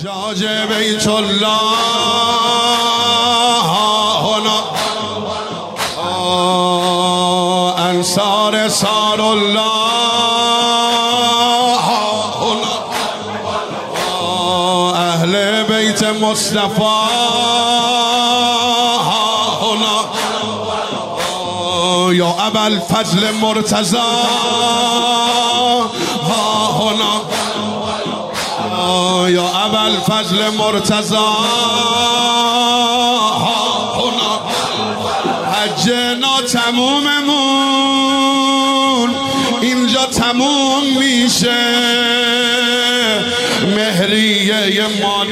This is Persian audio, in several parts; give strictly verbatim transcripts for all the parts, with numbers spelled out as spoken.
حجاج بیت الله هنا انصار سار الله هنا اهل بیت مصطفی هنا یا ابا الفضل مرتضی هنا یا ابا الفضل مرتضی هنا حجنا تموممون اینجا تموم میشه مهریه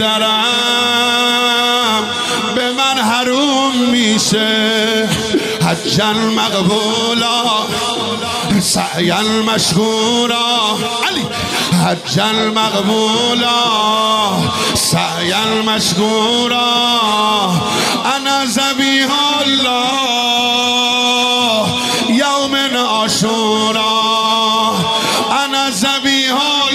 مادرم به من حروم میشه حجا مقبولا سعیا مشکورا علی حجا مقبولا سعیا مشکورا انا ذبیح الله یوم عاشورا انا ذبیح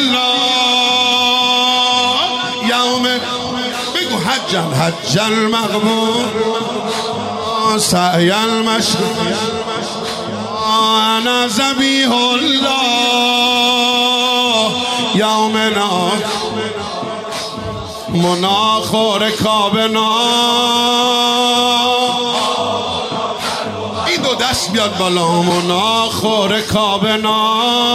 الله یوم بگو حجا حجا مقبول سعیا مشکورا انا ذبیح الله یومنا مناخور کابنا این دو دست بیاد بالا مناخور کابنا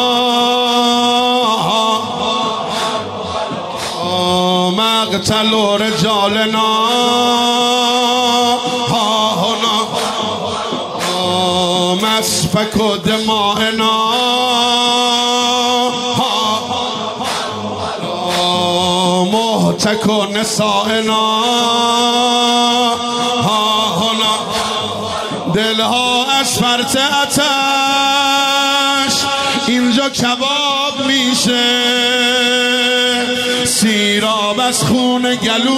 مقتل رجالنا مسفک دمائنا محتک نسائنا دلها از فرط آتش اینجا کباب میشه سیراب از خون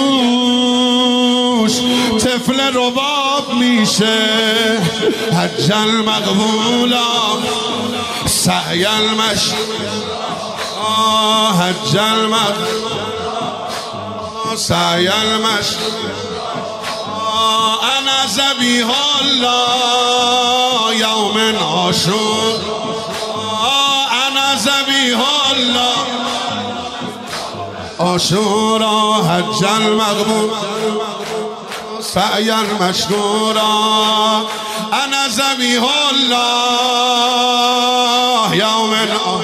گلوش طفل رباب میشه حجا مقبولا سعی المش حجا مقبولا سعی المش انا ذبیح الله یوم عاشور انا ذبیح الله عاشورا حجا مقبول سعیا مشکورا انا ذبیح الله یوم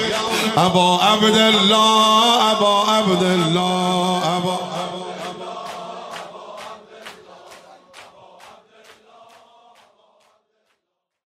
ابا عبدالله ابا عبدالله ابا